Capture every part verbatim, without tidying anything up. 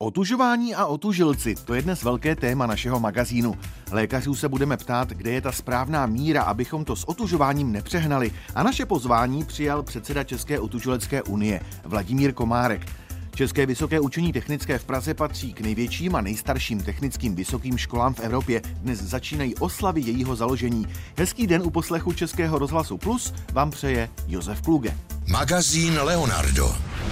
Otužování a otužilci, to je dnes velké téma našeho magazínu. Lékařů se budeme ptát, kde je ta správná míra, abychom to s otužováním nepřehnali. A naše pozvání přijal předseda České otužilecké unie Vladimír Komárek. České vysoké učení technické v Praze patří k největším a nejstarším technickým vysokým školám v Evropě. Dnes začínají oslavy jejího založení. Hezký den u poslechu Českého rozhlasu Plus vám přeje Josef Kluge. Magazín Leonardo.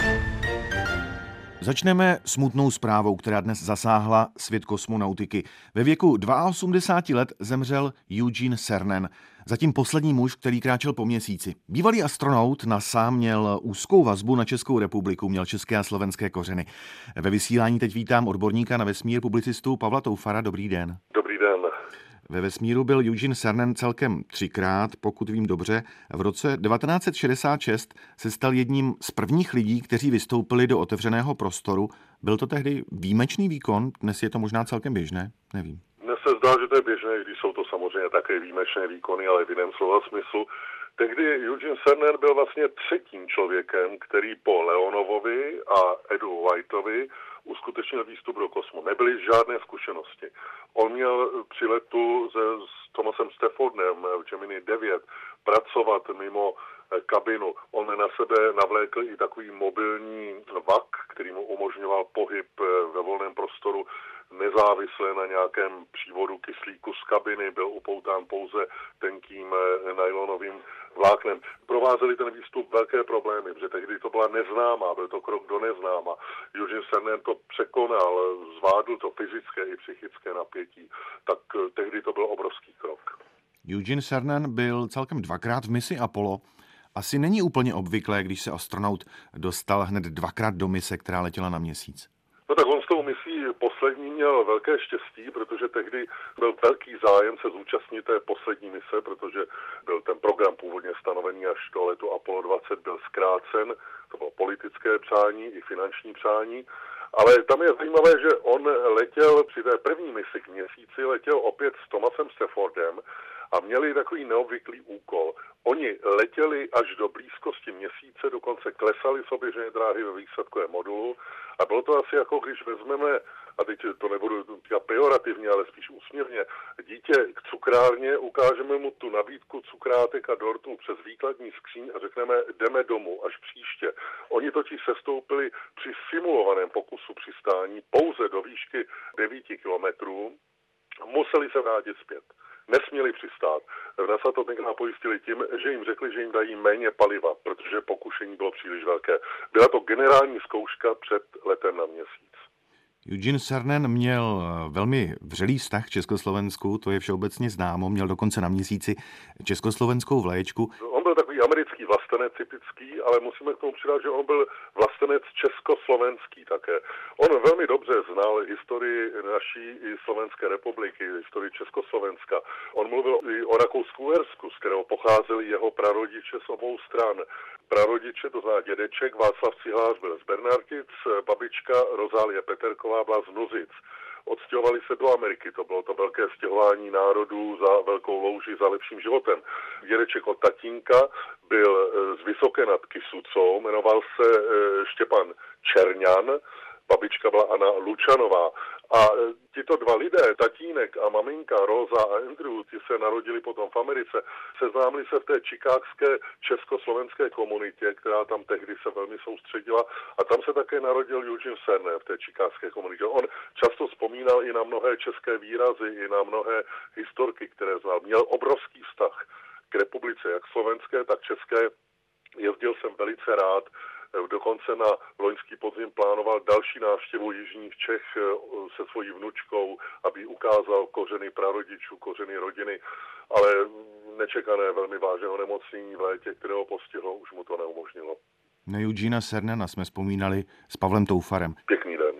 Začneme smutnou zprávou, která dnes zasáhla svět kosmonautiky. Ve věku osmdesáti dva let zemřel Eugene Cernan, zatím poslední muž, který kráčel po měsíci. Bývalý astronaut NASA měl úzkou vazbu na Českou republiku, měl české a slovenské kořeny. Ve vysílání teď vítám odborníka na vesmír, publicistu Pavla Toufara. Dobrý den. Dobrý den. Ve vesmíru byl Eugene Cernan celkem třikrát, pokud vím dobře. V roce devatenáct set šedesát šest se stal jedním z prvních lidí, kteří vystoupili do otevřeného prostoru. Byl to tehdy výjimečný výkon, dnes je to možná celkem běžné, nevím. Mně se zdá, že to je běžné, když jsou to samozřejmě také výjimečné výkony, ale v jiném slova smyslu. Tehdy Eugene Cernan byl vlastně třetím člověkem, který po Leonovovi a Edu Whiteovi uskutečnil výstup do kosmu. Nebyly žádné zkušenosti. On měl při letu se, s Thomasem Staffordem v Gemini devět pracovat mimo kabinu. On na sebe navlékl i takový mobilní vak, který mu umožňoval pohyb ve volném prostoru nezávisle na nějakém přívodu kyslíku z kabiny, byl upoután pouze tenkým nylonovým vláknem. Provázely ten výstup velké problémy, protože tehdy to byla neznámá, byl to krok do neznáma. Eugene Cernan to překonal, zvládl to fyzické i psychické napětí, tak tehdy to byl obrovský krok. Eugene Cernan byl celkem dvakrát v misi Apollo. Asi není úplně obvyklé, když se astronaut dostal hned dvakrát do mise, která letěla na měsíc. No tak on s tou misí poslední měl velké štěstí, protože tehdy byl velký zájem se zúčastnit té poslední mise, protože byl ten program původně stanovený až do letu Apollo dvacet, byl zkrácen, to bylo politické přání i finanční přání. Ale tam je zajímavé, že on letěl při té první misi k měsíci, letěl opět s Thomasem Staffordem a měli takový neobvyklý úkol. Oni letěli až do blízkosti měsíce, dokonce klesali z oběžné dráhy ve výsadkovém modulu a bylo to asi jako když vezmeme, a teď to nebudu říkat pejorativně, ale spíš úsměvně, dítě k cukrárně, ukážeme mu tu nabídku cukrátek a dortů přes výkladní skříň a řekneme, jdeme domů až příště. Oni totiž sestoupili při simulovaném pokusu přistání pouze do výšky devíti kilometrů, museli se vrátit zpět. Nesměli přistát. NASA to tenkrát pojistili tím, že jim řekli, že jim dají méně paliva, protože pokušení bylo příliš velké. Byla to generální zkouška před letem na měsíc. Eugene Cernan měl velmi vřelý vztah k Československu, to je všeobecně známo, měl dokonce na měsíci československou vlaječku. On byl takový americký vlastenec typický, ale musíme k tomu přidat, že on byl vlastenec československý také. On velmi dobře znal historii naší i Slovenské republiky, historii Československa. On mluvil i o Rakousku-Uhersku, z kterého pocházeli jeho prarodiče z obou stran. Prarodiče, to znamená dědeček, Václav Cihlář byl z Bernartic, babička Rozálie Peterková byla z Nuzic. Odstěhovali se do Ameriky, to bylo to velké stěhování národů za velkou louži, za lepším životem. Dědeček od tatínka byl z Vysoké nad Kysucou, jmenoval se Štěpán Čerňan, babička byla Anna Lučanová. A tito dva lidé, tatínek a maminka Rosa a Andrew, ti se narodili potom v Americe, seznámili se v té chicagské československé komunitě, která tam tehdy se velmi soustředila, a tam se také narodil Eugene Cernan v té chicagské komunitě. On často vzpomínal i na mnohé české výrazy, i na mnohé historky, které znal. Měl obrovský vztah k republice, jak slovenské, tak české. Jezdil jsem velice rád. Dokonce na loňský podzim plánoval další návštěvu jižních Čech se svojí vnučkou, aby ukázal kořeny prarodičů, kořeny rodiny, ale nečekané velmi vážné onemocnění v létě, kterého postihlo, už mu to neumožnilo. Na Eugena Cernana jsme vzpomínali s Pavlem Toufarem. Pěkný den.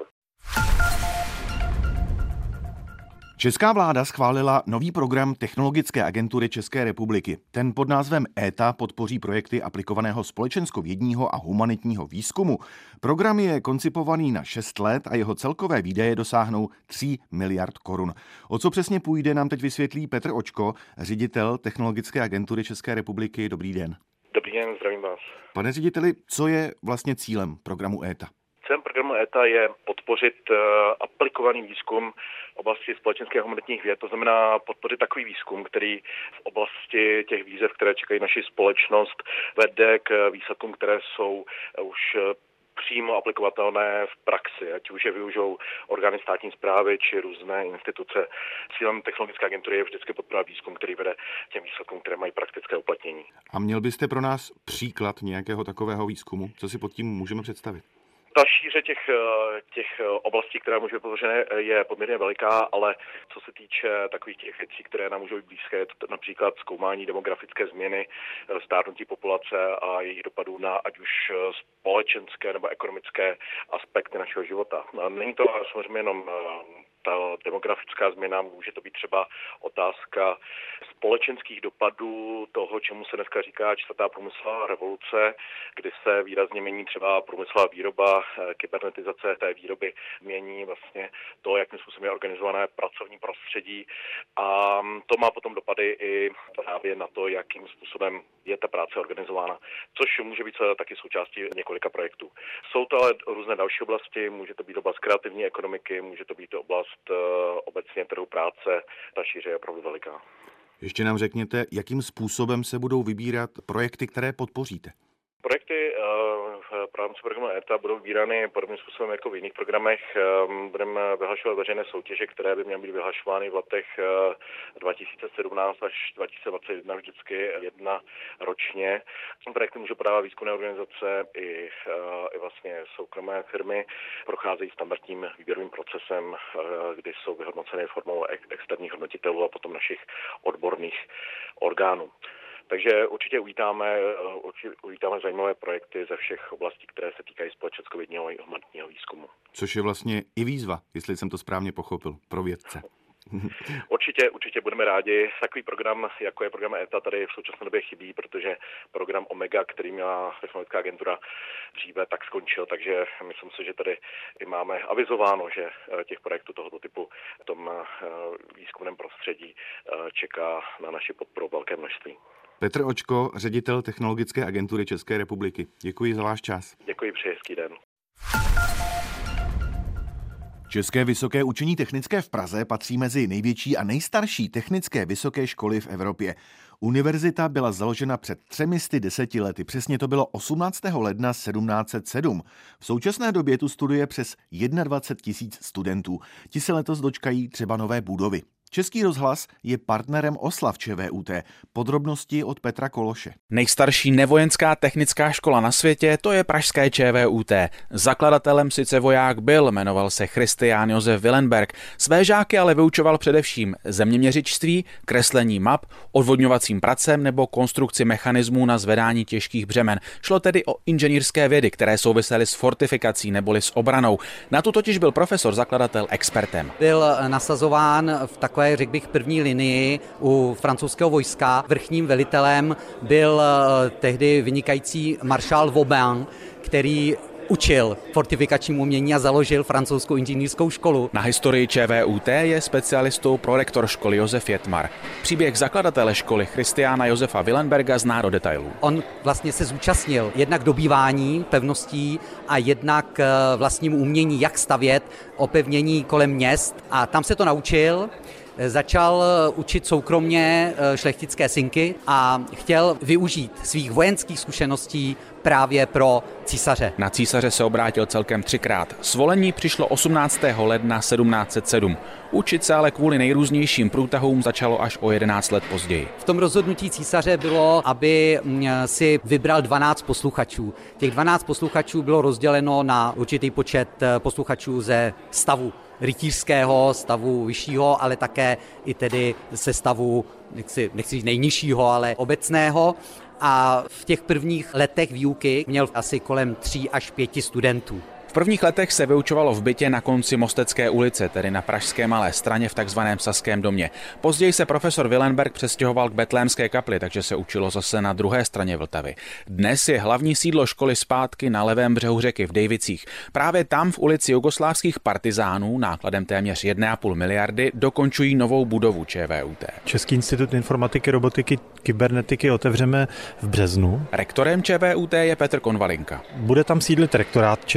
Česká vláda schválila nový program Technologické agentury České republiky. Ten pod názvem E T A podpoří projekty aplikovaného společenskovědního a humanitního výzkumu. Program je koncipovaný na šest let a jeho celkové výdaje dosáhnou tří miliard korun. O co přesně půjde, nám teď vysvětlí Petr Očko, ředitel Technologické agentury České republiky. Dobrý den. Dobrý den, zdravím vás. Pane řediteli, co je vlastně cílem programu E T A? Cílem programu E T A je podpořit aplikovaný výzkum v oblasti společenských a humanitních věd, to znamená podpořit takový výzkum, který v oblasti těch výzev, které čekají naši společnost, vede k výsledkům, které jsou už přímo aplikovatelné v praxi, ať už je využijou orgány státní správy či různé instituce. Cílem Technologické agentury je vždycky podporovat výzkum, který vede těm výsledkům, které mají praktické uplatnění. A měl byste pro nás příklad nějakého takového výzkumu? Co si pod tím můžeme představit? Ta šíře těch, těch oblastí, která může být podpořena, je poměrně veliká, ale co se týče takových těch věcí, které nám můžou být blízké, to například zkoumání demografické změny, stárnutí populace a jejich dopadů na ať už společenské nebo ekonomické aspekty našeho života. Není to samozřejmě jenom ta demografická změna, může to být třeba otázka společenských dopadů toho, čemu se dneska říká čtvrtá průmyslová revoluce, kdy se výrazně mění třeba průmyslová výroba, kybernetizace té výroby, mění vlastně to, jakým způsobem je organizované pracovní prostředí, a to má potom dopady i právě na to, jakým způsobem je ta práce organizována, což může být taky součástí několika projektů. Jsou to ale různé další oblasti, může to být oblast kreativní ekonomiky, může to být oblast obecně trhu práce, ta šíře je opravdu veliká. Ještě nám řekněte, jakým způsobem se budou vybírat projekty, které podpoříte? Projekty v rámci programu E T A budou vybírány podobným způsobem jako v jiných programech. Budeme vyhlašovat veřejné soutěže, které by měly být vyhlašovány v letech dva tisíce sedmnáct až dva tisíce dvacet jedna, vždycky jedna ročně. Projekty můžou podávat výzkumné organizace i, i vlastně soukromé firmy. Procházejí standardním výběrovým procesem, kdy jsou vyhodnoceny formou externích hodnotitelů a potom našich odborných orgánů. Takže určitě uvítáme, určitě uvítáme zajímavé projekty ze všech oblastí, které se týkají společenskovědního i humanitního výzkumu. Což je vlastně i výzva, jestli jsem to správně pochopil, pro vědce. Určitě, určitě budeme rádi. Takový program, jako je program E T A, tady v současné době chybí, protože program Omega, který měla Technologická agentura dříve, tak skončil, takže myslím si, že tady i máme avizováno, že těch projektů tohoto typu v tom výzkumném prostředí čeká na naši podporu velké množství. Petr Očko, ředitel Technologické agentury České republiky. Děkuji za váš čas. Děkuji, přeji hezký den. České vysoké učení technické v Praze patří mezi největší a nejstarší technické vysoké školy v Evropě. Univerzita byla založena před třemi sty deseti lety, přesně to bylo osmnáctého ledna sedmnáct set sedm. V současné době tu studuje přes dvacet jedna tisíc studentů. Ti se letos dočkají třeba nové budovy. Český rozhlas je partnerem oslav ČVUT. Podrobnosti od Petra Kološe. Nejstarší nevojenská technická škola na světě, to je pražské ČVUT. Zakladatelem sice voják byl, jmenoval se Christian Josef Willenberg. Své žáky ale vyučoval především zeměměřičství, kreslení map, odvodňovacím pracem nebo konstrukci mechanismů na zvedání těžkých břemen. Šlo tedy o inženýrské vědy, které souvisely s fortifikací neboli s obranou. Na to totiž byl profesor zakladatel expertem. Byl nasazován v takové, řekl bych, první linii u francouzského vojska. Vrchním velitelem byl tehdy vynikající maršál Vauban, který učil fortifikačnímu umění a založil francouzskou inženýrskou školu. Na historii ČVUT je specialistou prorektor školy Josef Jetmar. Příběh zakladatele školy Christiana Josefa Willenberga zná do detailů. On vlastně se zúčastnil jednak dobývání pevností a jednak vlastnímu umění, jak stavět opevnění kolem měst, a tam se to naučil. Začal učit soukromně šlechtické synky a chtěl využít svých vojenských zkušeností právě pro císaře. Na císaře se obrátil celkem třikrát. Svolení přišlo osmnáctého ledna sedmnáct set sedm. Učit se ale kvůli nejrůznějším průtahům začalo až o jedenáct let později. V tom rozhodnutí císaře bylo, aby si vybral dvanáct posluchačů. Těch dvanáct posluchačů bylo rozděleno na určitý počet posluchačů ze stavu rytířského, stavu vyššího, ale také i tedy se stavu, nechci, nechci říct nejnižšího, ale obecného. A v těch prvních letech výuky měl asi kolem tří až pěti studentů. V prvních letech se vyučovalo v bytě na konci Mostecké ulice, tedy na pražské Malé Straně v takzvaném Saském domě. Později se profesor Willenberg přestěhoval k Betlémské kapli, takže se učilo zase na druhé straně Vltavy. Dnes je hlavní sídlo školy zpátky na levém břehu řeky v Dejvicích. Právě tam v ulici jugoslávských partizánů nákladem téměř jedna a půl miliardy dokončují novou budovu ČVUT. Český institut informatiky, robotiky, kybernetiky otevřeme v březnu. Rektorem ČVUT je Petr Konvalinka. Bude tam sídlit rektorát ČVUT,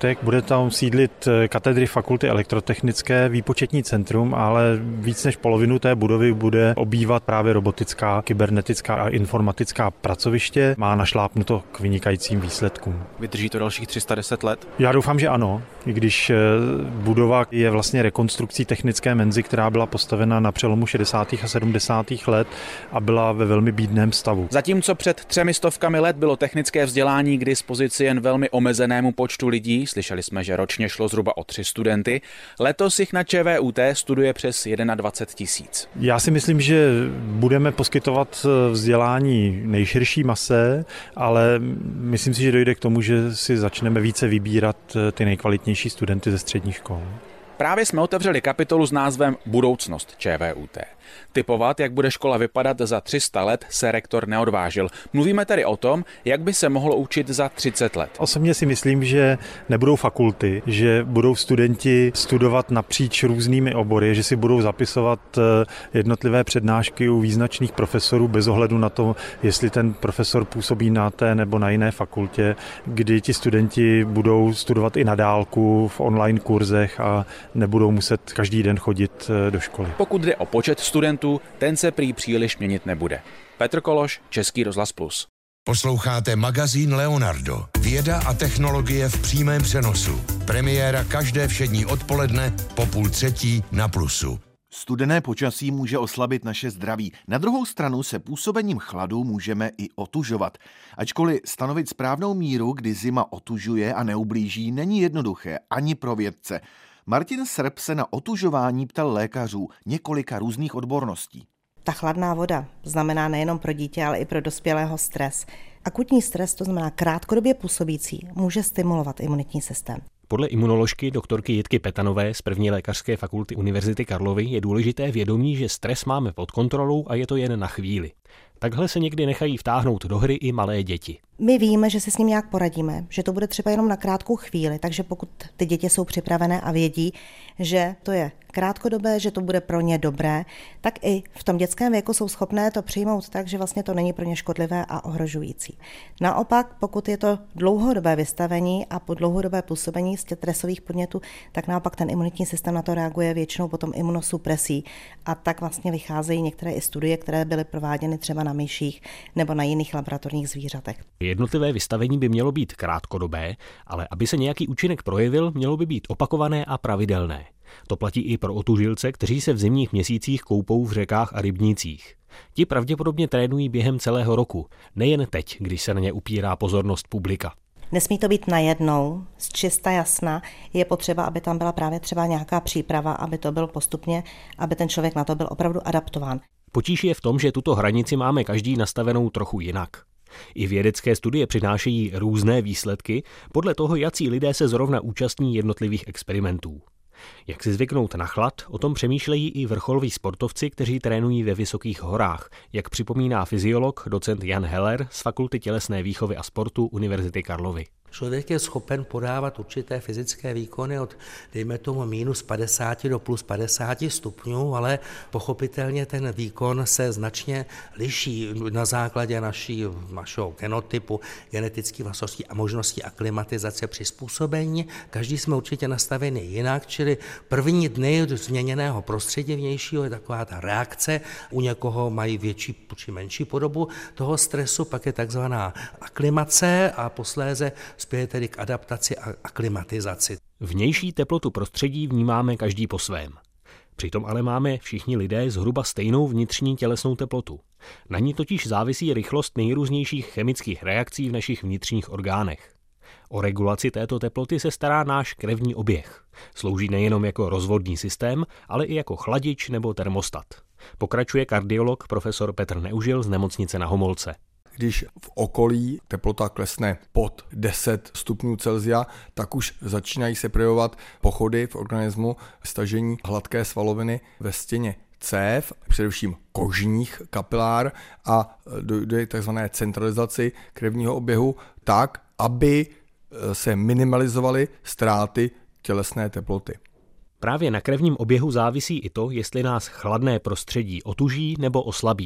kampusech. Bude tam sídlit katedry fakulty elektrotechnické, výpočetní centrum, ale víc než polovinu té budovy bude obývat právě robotická, kybernetická a informatická pracoviště. Má našlápnuto k vynikajícím výsledkům. Vydrží to dalších tři sta deset let? Já doufám, že ano, i když budova je vlastně rekonstrukcí technické menzy, která byla postavena na přelomu šedesátých a sedmdesátých let a byla ve velmi bídném stavu. Zatímco před třemi stovkami let bylo technické vzdělání k dispozici jen velmi omezenému počtu lidí, slyšeli jsme, že ročně šlo zhruba o tři studenty, letos jich na ČVUT studuje přes dvacet jedna tisíc. Já si myslím, že budeme poskytovat vzdělání nejširší mase, ale myslím si, že dojde k tomu, že si začneme více vybírat ty nejkvalitnější studenty ze středních škol. Právě jsme otevřeli kapitolu s názvem Budoucnost ČVUT. Tipovat, jak bude škola vypadat za tři sta let, se rektor neodvážil. Mluvíme tedy o tom, jak by se mohlo učit za třicet let. Osobně si myslím, že nebudou fakulty, že budou studenti studovat napříč různými obory, že si budou zapisovat jednotlivé přednášky u význačných profesorů bez ohledu na to, jestli ten profesor působí na té nebo na jiné fakultě, kdy ti studenti budou studovat i na dálku v online kurzech a nebudou muset každý den chodit do školy. Pokud jde o počet studentů, ten se prý příliš měnit nebude. Petr Kološ, Český rozhlas plus. Posloucháte magazín Leonardo. Věda a technologie v přímém přenosu. Premiéra každé všední odpoledne po půl třetí na Plusu. Studené počasí může oslabit naše zdraví. Na druhou stranu se působením chladu můžeme i otužovat. Ačkoliv stanovit správnou míru, kdy zima otužuje a neublíží, není jednoduché ani pro vědce. Martin Srb se na otužování ptal lékařů několika různých odborností. Ta chladná voda znamená nejenom pro dítě, ale i pro dospělého stres. Akutní stres, to znamená krátkodobě působící, může stimulovat imunitní systém. Podle imunoložky doktorky Jitky Petanové z první lékařské fakulty Univerzity Karlovy je důležité vědomí, že stres máme pod kontrolou a je to jen na chvíli. Takhle se někdy nechají vtáhnout do hry i malé děti. My víme, že si s ním nějak poradíme, že to bude třeba jenom na krátkou chvíli, takže pokud ty děti jsou připravené a vědí, že to je krátkodobé, že to bude pro ně dobré, tak i v tom dětském věku jsou schopné to přijmout tak, že vlastně to není pro ně škodlivé a ohrožující. Naopak, pokud je to dlouhodobé vystavení a po dlouhodobé působení stresových podnětů, tak naopak ten imunitní systém na to reaguje většinou potom imunosupresí a tak vlastně vycházejí některé i studie, které byly prováděny třeba na myších nebo na jiných laboratorních zvířatech. Jednotlivé vystavení by mělo být krátkodobé, ale aby se nějaký účinek projevil, mělo by být opakované a pravidelné. To platí i pro otužilce, kteří se v zimních měsících koupou v řekách a rybnících. Ti pravděpodobně trénují během celého roku, nejen teď, když se na ně upírá pozornost publika. Nesmí to být najednou, z čista jasna, je potřeba, aby tam byla právě třeba nějaká příprava, aby to bylo postupně, aby ten člověk na to byl opravdu adaptován. Potíž je v tom, že tuto hranici máme každý nastavenou trochu jinak. I vědecké studie přinášejí různé výsledky podle toho, jací lidé se zrovna účastní jednotlivých experimentů. Jak si zvyknout na chlad, o tom přemýšlejí i vrcholoví sportovci, kteří trénují ve vysokých horách, jak připomíná fyziolog docent Jan Heller z Fakulty tělesné výchovy a sportu Univerzity Karlovy. Člověk je schopen podávat určité fyzické výkony od, dejme tomu, minus padesát do plus padesát stupňů, ale pochopitelně ten výkon se značně liší na základě naší, našeho genotypu, genetických vlastností a možností aklimatizace, přizpůsobení. Každý jsme určitě nastaveni jinak, čili první dny změněného prostředí vnějšího je taková ta reakce, u někoho mají větší či menší podobu toho stresu, pak je takzvaná aklimace a posléze spěje tedy k adaptaci a aklimatizaci. Vnější teplotu prostředí vnímáme každý po svém. Přitom ale máme všichni lidé zhruba stejnou vnitřní tělesnou teplotu. Na ní totiž závisí rychlost nejrůznějších chemických reakcí v našich vnitřních orgánech. O regulaci této teploty se stará náš krevní oběh. Slouží nejenom jako rozvodný systém, ale i jako chladič nebo termostat. Pokračuje kardiolog profesor Petr Neužil z Nemocnice Na Homolce. Když v okolí teplota klesne pod deset stupňů Celsia, tak už začínají se projevovat pochody v organismu, stažení hladké svaloviny ve stěně cév, především kožních kapilár, a dojde k takzvané centralizaci krevního oběhu tak, aby se minimalizovaly ztráty tělesné teploty. Právě na krevním oběhu závisí i to, jestli nás chladné prostředí otuží nebo oslabí.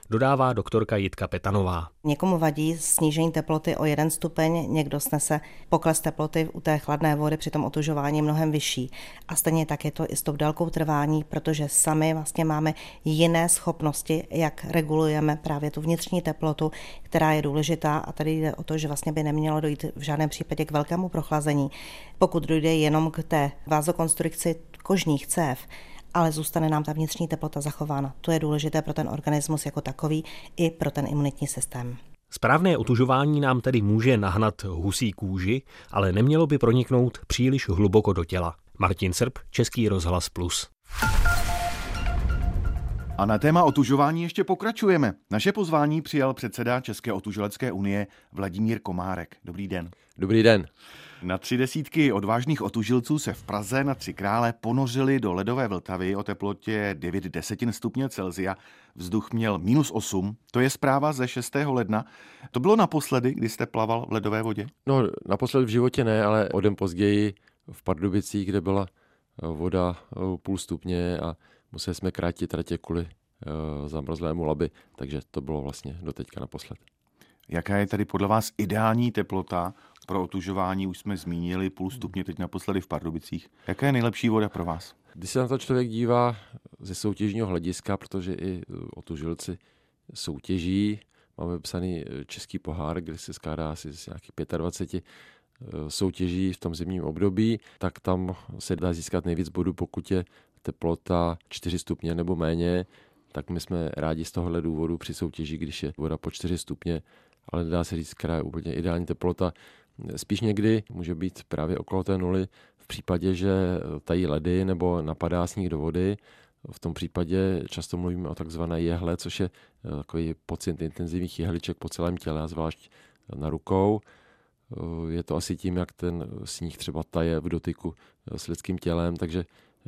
dodává doktorka Jitka Petanová. Někomu vadí snížení teploty o jeden stupeň, někdo snese pokles teploty u té chladné vody při tom otužování mnohem vyšší. A stejně tak je to i s tou délkou trvání, protože sami vlastně máme jiné schopnosti, jak regulujeme právě tu vnitřní teplotu, která je důležitá, a tady jde o to, že vlastně by nemělo dojít v žádném případě k velkému prochlazení. Pokud dojde jenom k té vazokonstrukci kožních cév, ale zůstane nám ta vnitřní teplota zachována. To je důležité pro ten organismus jako takový i pro ten imunitní systém. Správné otužování nám tedy může nahnat husí kůži, ale nemělo by proniknout příliš hluboko do těla. Martin Srb, Český rozhlas Plus. A na téma otužování ještě pokračujeme. Naše pozvání přijal předseda České otuželecké unie Vladimír Komárek. Dobrý den. Dobrý den. Na tři desítky odvážných otužilců se v Praze na Tři Krále ponořili do ledové Vltavy o teplotě devět desetin stupně Celsia. Vzduch měl minus osm. To je zpráva ze šestého ledna. To bylo naposledy, kdy jste plaval v ledové vodě? No, naposledy v životě ne, ale o den později v Pardubicích, kde byla voda půl stupně a museli jsme krátit tratě kvůli uh, zamrzlému Labi, takže to bylo vlastně doteďka naposled. Jaká je tady podle vás ideální teplota pro otužování? Už jsme zmínili půl stupně teď naposledy v Pardubicích. Jaká je nejlepší voda pro vás? Když se na to člověk dívá ze soutěžního hlediska, protože i otužilci soutěží, máme psaný český pohár, kde se skládá asi z nějakých dvacet pět soutěží v tom zimním období, tak tam se dá získat nejvíc bodů, pokud je teplota čtyři stupně nebo méně, tak my jsme rádi z tohohle důvodu při soutěži, když je voda po čtyři stupně, ale nedá se říct, která je úplně ideální teplota. Spíš někdy může být právě okolo té nuly v případě, že tají ledy nebo napadá sníh do vody. V tom případě často mluvíme o takzvané jehle, což je takový pocit intenzivních jehliček po celém těle, a zvlášť na rukou. Je to asi tím, jak ten sníh třeba taje v dotyku s lidským tělem, takže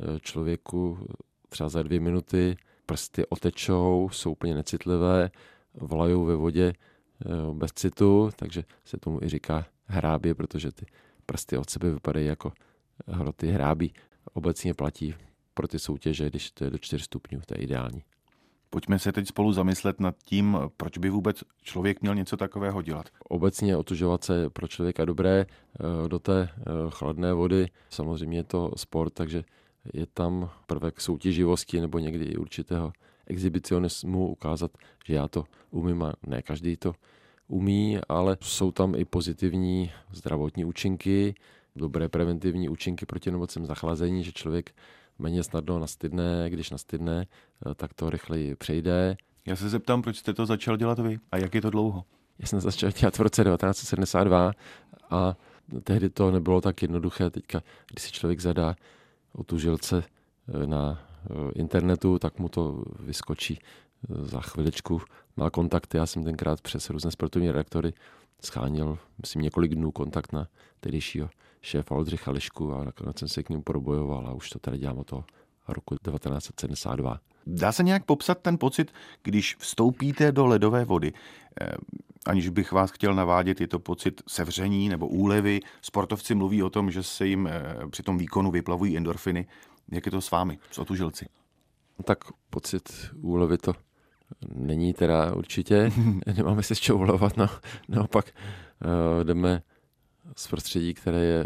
člověku třeba za dvě minuty prsty otečou, jsou úplně necitlivé, volajou ve vodě bez citu, takže se tomu i říká hrábě, protože ty prsty od sebe vypadají jako hroty hrábí. Obecně platí pro ty soutěže, když to je do čtyř stupňů, to je ideální. Pojďme se teď spolu zamyslet nad tím, proč by vůbec člověk měl něco takového dělat. Obecně otužovat se pro člověka dobré do té chladné vody. Samozřejmě je to sport, takže je tam prvek soutěživosti nebo někdy i určitého exhibicionismu, ukázat, že já to umím a ne každý to umí, ale jsou tam i pozitivní zdravotní účinky, dobré preventivní účinky proti nemocem zachlazení, že člověk méně snadno nastydne, když nastydne, tak to rychleji přejde. Já se zeptám, proč jste to začal dělat vy a jak je to dlouho? Já jsem začal dělat v roce devatenáct set sedmdesát dva a tehdy to nebylo tak jednoduché. Teďka, když si člověk zadá otužilce na internetu, tak mu to vyskočí za chviličku. Má kontakty, já jsem tenkrát přes různé sportovní redaktory schánil, myslím, několik dnů kontakt na tehdejšího šéfa Oldřicha Lišku a nakonec jsem se k ním porobojoval a už to tady dělám od toho roku devatenáct set sedmdesát dva. Dá se nějak popsat ten pocit, když vstoupíte do ledové vody? Aniž bych vás chtěl navádět, je to pocit sevření nebo úlevy. Sportovci mluví o tom, že se jim při tom výkonu vyplavují endorfiny. Jak je to s vámi, s otužilci? Tak pocit úlevy to není teda určitě. Nemáme se s čeho ulevovat, no, naopak uh, jdeme z prostředí, které je uh,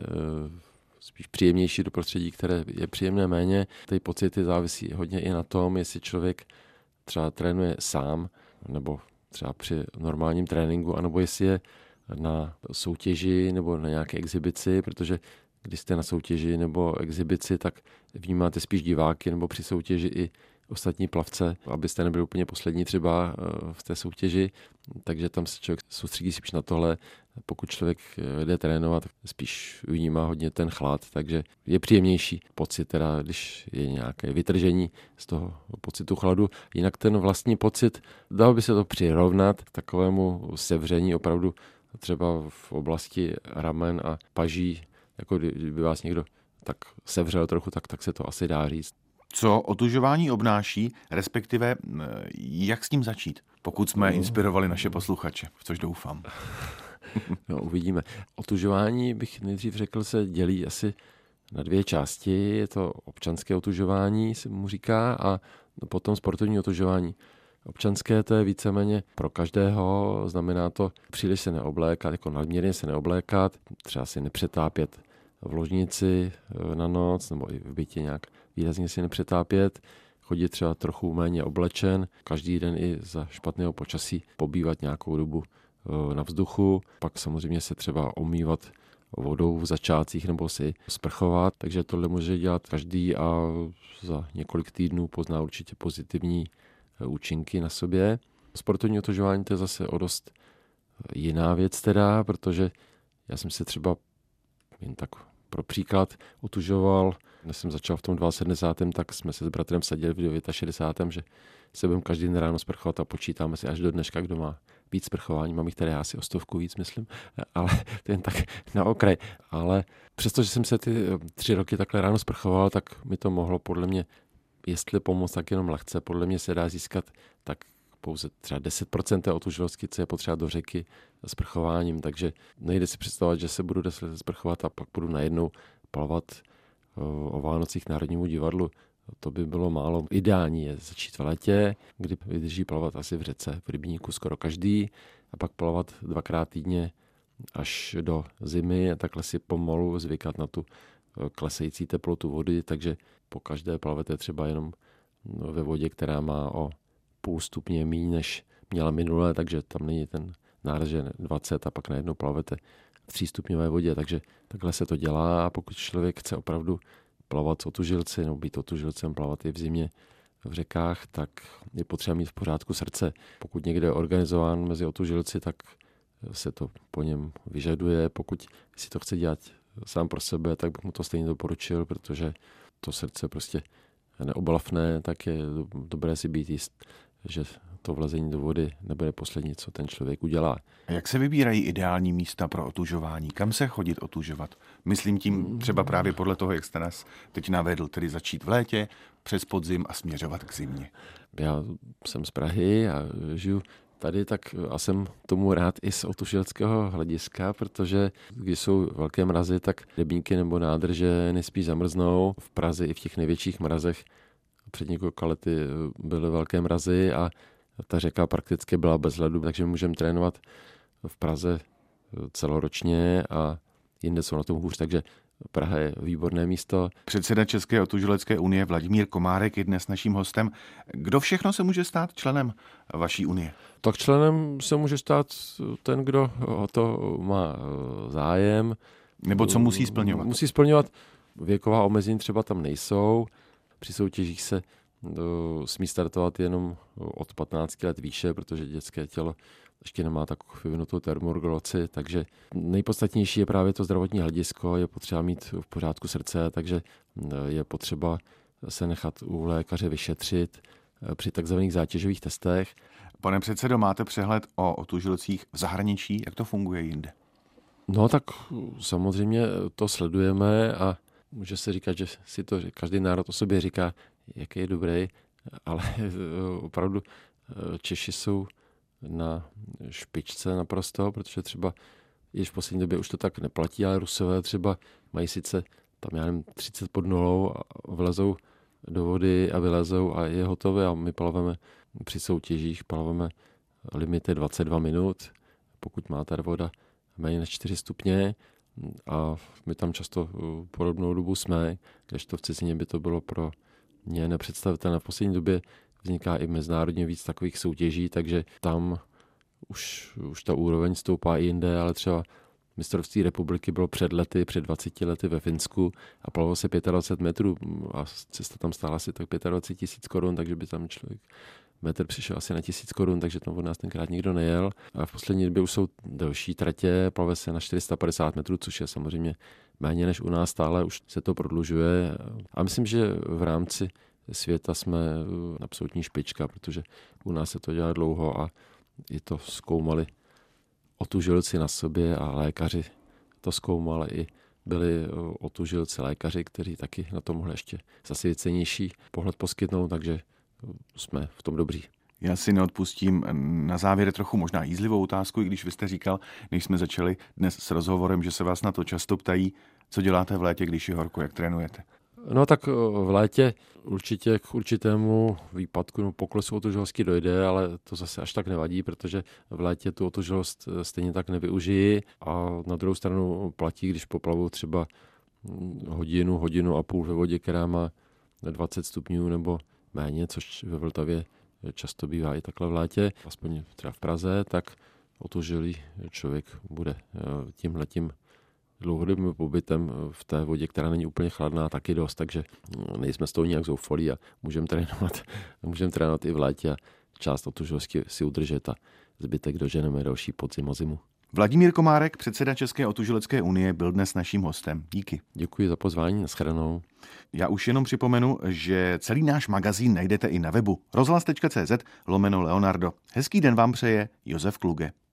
spíš příjemnější do prostředí, které je příjemné méně. Ty pocity závisí hodně i na tom, jestli člověk třeba trénuje sám, nebo třeba při normálním tréninku, anebo jestli je na soutěži nebo na nějaké exibici, protože když jste na soutěži nebo exibici, tak vnímáte spíš diváky nebo při soutěži i ostatní plavce, abyste nebyli úplně poslední třeba v té soutěži, takže tam se člověk soustředí spíš na tohle. Pokud člověk jde trénovat, spíš vnímá hodně ten chlad, takže je příjemnější pocit, teda, když je nějaké vytržení z toho pocitu chladu. Jinak ten vlastní pocit, dal by se to přirovnat k takovému sevření opravdu třeba v oblasti ramen a paží, jako kdyby vás někdo tak sevřel trochu, tak, tak se to asi dá říct. Co otužování obnáší, respektive jak s tím začít, pokud jsme inspirovali naše posluchače, v což doufám. No, uvidíme. Otužování, bych nejdřív řekl, se dělí asi na dvě části. Je to občanské otužování, se mu říká, a potom sportovní otužování. Občanské to je víceméně pro každého, znamená to příliš se neoblékat, jako nadměrně se neoblékat, třeba si nepřetápět v ložnici na noc, nebo i v bytě nějak výrazně si nepřetápět, chodit třeba trochu méně oblečen, každý den i za špatného počasí pobývat nějakou dobu na vzduchu, pak samozřejmě se třeba omývat vodou v začátcích nebo si sprchovat, takže tohle může dělat každý a za několik týdnů pozná určitě pozitivní účinky na sobě. Sportovní otužování to je zase o dost jiná věc teda, protože já jsem se třeba jen tak pro příklad otužoval, když jsem začal v tom sedmdesátém druhém tak jsme se s bratrem sadili v šedesátém devátém že se budeme každý den ráno sprchovat a počítáme si až do dneška, kdo má víc sprchování. Mám jich tady asi o stovku víc, myslím, ale to jen tak na okraj. Ale přestože jsem se ty tři roky takhle ráno sprchoval, tak mi to mohlo podle mě, jestli pomoct, tak jenom lehce. Podle mě se dá získat tak pouze třeba deset procent té otužilosti, co je potřeba do řeky sprchováním, takže nejde si představovat, že se budu deset let sprchovat a pak budu najednou plavat o Vánocích Národnímu divadlu. To by bylo málo. Ideální je začít v létě, kdy vydrží plavat asi v řece, v rybníku skoro každý a pak plavat dvakrát týdně až do zimy a takhle si pomalu zvykat na tu klesající teplotu vody, takže po každé plavete třeba jenom ve vodě, která má o půl stupně míň, než měla minule, takže tam není ten náraz, že dvacet a pak najednou plavete v třístupňové vodě, takže takhle se to dělá a pokud člověk chce opravdu plavat s otužilci nebo být otužilcem, plavat i v zimě v řekách, tak je potřeba mít v pořádku srdce. Pokud někde je organizován mezi otužilci, tak se to po něm vyžaduje. Pokud si to chce dělat sám pro sebe, tak bych mu to stejně doporučil, protože to srdce prostě neoblafné, tak je dobré si být jist, že to vlezení do vody nebude poslední, co ten člověk udělá. A jak se vybírají ideální místa pro otužování? Kam se chodit otužovat? Myslím tím třeba právě podle toho, jak jste nás teď navedl, tedy začít v létě, přes podzim a směřovat k zimě. Já jsem z Prahy a žiju tady, tak a jsem tomu rád i z otužilského hlediska, protože když jsou velké mrazy, tak rybníky nebo nádrže nejspíš zamrznou. V Praze i v těch největších mrazech před několika lety byly velké mrazy a ta řeka prakticky byla bez ledu, takže můžeme trénovat v Praze celoročně a jinde jsou na tom hůř, takže Praha je výborné místo. Předseda České otužilecké unie Vladimír Komárek je dnes naším hostem. Kdo všechno se může stát členem vaší unie? Tak členem se může stát ten, kdo o to má zájem. Nebo co musí splňovat? Musí splňovat. Věková omezení třeba tam nejsou. Při soutěžích se smí startovat jenom od patnácti let výše, protože dětské tělo ještě nemá takovou vyvinutou termoregulaci, takže nejpodstatnější je právě to zdravotní hledisko, je potřeba mít v pořádku srdce, takže je potřeba se nechat u lékaře vyšetřit při takzvaných zátěžových testech. Pane předsedo, máte přehled o otužilcích v zahraničí, jak to funguje jinde? No tak samozřejmě to sledujeme a může se říkat, že si to každý národ o sobě říká, jaký je dobrý, ale opravdu Češi jsou na špičce naprosto, protože třeba již v poslední době už to tak neplatí, ale Rusové třeba mají sice tam já nevím třicet pod nulou a vlezou do vody a vylezou a je hotové a my plaveme při soutěžích, plaveme limity dvacet dva minut, pokud má ta voda méně než čtyři stupně a my tam často podobnou dobu jsme, kdežto v cizině by to bylo pro ně nepředstavitelné. V poslední době vzniká i mezinárodně víc takových soutěží, takže tam už, už ta úroveň stoupá i jinde, ale třeba mistrovství republiky bylo před lety, před dvaceti lety ve Finsku a plavilo se dvacet pět metrů a cesta tam stála asi tak dvacet pět tisíc korun, takže by tam člověk metr přišel asi na tisíc korun, takže tam od nás tenkrát nikdo nejel. A v poslední době už jsou delší tratě, plave se na čtyři sta padesát metrů, což je samozřejmě méně než u nás, stále už se to prodlužuje. A myslím, že v rámci světa jsme absolutní špička, protože u nás se to dělá dlouho a i to zkoumali otužilci na sobě a lékaři to zkoumali i byli otužilci lékaři, kteří taky na to mohli ještě zase cenější pohled poskytnout, takže jsme v tom dobří. Já si neodpustím na závěr trochu možná jízlivou otázku, i když vy jste říkal, než jsme začali dnes s rozhovorem, že se vás na to často ptají, co děláte v létě, když je horko, jak trénujete? No tak v létě určitě k určitému výpadku nebo poklesu otužilosti dojde, ale to zase až tak nevadí, protože v létě tu otužilost stejně tak nevyužijí a na druhou stranu platí, když poplavu třeba hodinu, hodinu a půl ve vodě, která má dvacet stupňů nebo méně, což ve Vltavě často bývá i takhle v létě, aspoň třeba v Praze, tak otužilý člověk bude tímhletím dlouhodobým pobytem v té vodě, která není úplně chladná, taky dost, takže nejsme z toho nějak zoufalí a můžeme trénovat, můžeme trénovat i v létě a část otužilosti si udržet a zbytek doženeme další podzim a zimu. Vladimír Komárek, předseda České otužilecké unie, byl dnes naším hostem. Díky. Děkuji za pozvání, nashledanou. Já už jenom připomenu, že celý náš magazín najdete i na webu rozhlas tečka cé zet lomeno Leonardo. Hezký den vám přeje Josef Kluge.